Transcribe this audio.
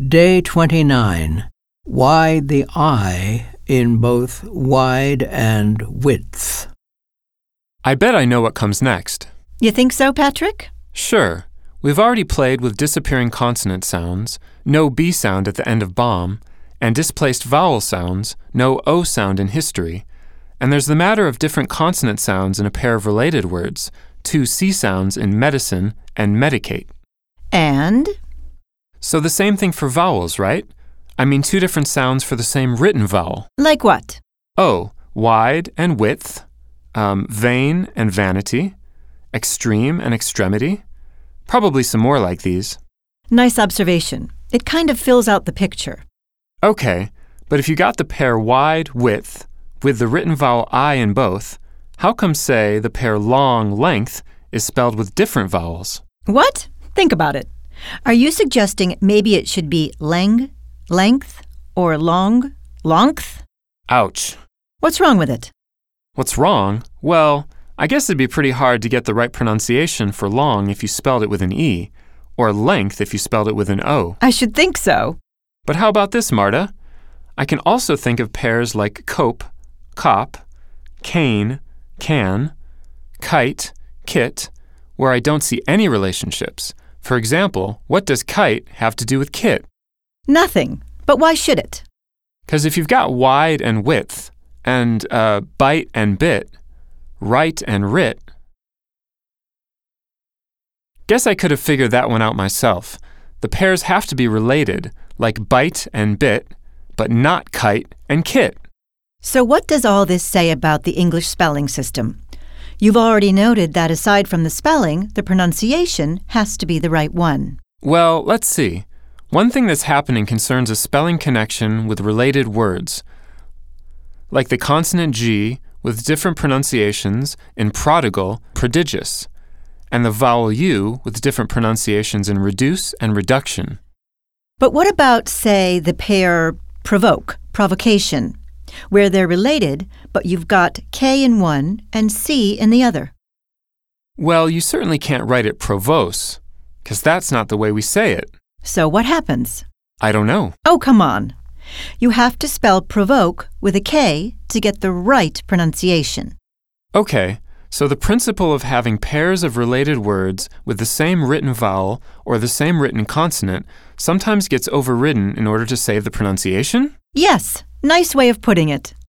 Day 29. Why the I in both wide and width. I bet I know what comes next. You think so, Patrick? Sure. We've already played with disappearing consonant sounds, no B sound at the end of bomb, and displaced vowel sounds, no O sound in history. And there's the matter of different consonant sounds in a pair of related words, two C sounds in medicine and medicate. And? So the same thing for vowels, right? I mean two different sounds for the same written vowel. Like what? Oh, wide and width, vain and vanity, extreme and extremity. Probably some more like these. Nice observation. It kind of fills out the picture. Okay, but if you got the pair wide, width, with the written vowel I in both, how come, say, the pair long, length is spelled with different vowels? What? Think about it. Are you suggesting maybe it should be leng, length, or long, longth? Ouch. What's wrong with it? What's wrong? Well, I guess it'd be pretty hard to get the right pronunciation for long if you spelled it with an E, or length if you spelled it with an O. I should think so. But how about this, Marta? I can also think of pairs like cope, cop, cane, can, kite, kit, where I don't see any relationships. For example, what does kite have to do with kit? Nothing. But why should it? Because if you've got wide and width, and bite and bit, right and writ. Guess I could have figured that one out myself. The pairs have to be related, like bite and bit, but not kite and kit. So what does all this say about the English spelling system? You've already noted that aside from the spelling, the pronunciation has to be the right one. Well, let's see. One thing that's happening concerns a spelling connection with related words, like the consonant G with different pronunciations in prodigal, prodigious, and the vowel U with different pronunciations in reduce and reduction. But what about, say, the pair provoke, provocation, where they're related, but you've got K in one and C in the other? Well, you certainly can't write it provose, because that's not the way we say it. So what happens? I don't know. Oh, come on. You have to spell provoke with a K to get the right pronunciation. Okay, so the principle of having pairs of related words with the same written vowel or the same written consonant sometimes gets overridden in order to save the pronunciation? Yes, nice way of putting it.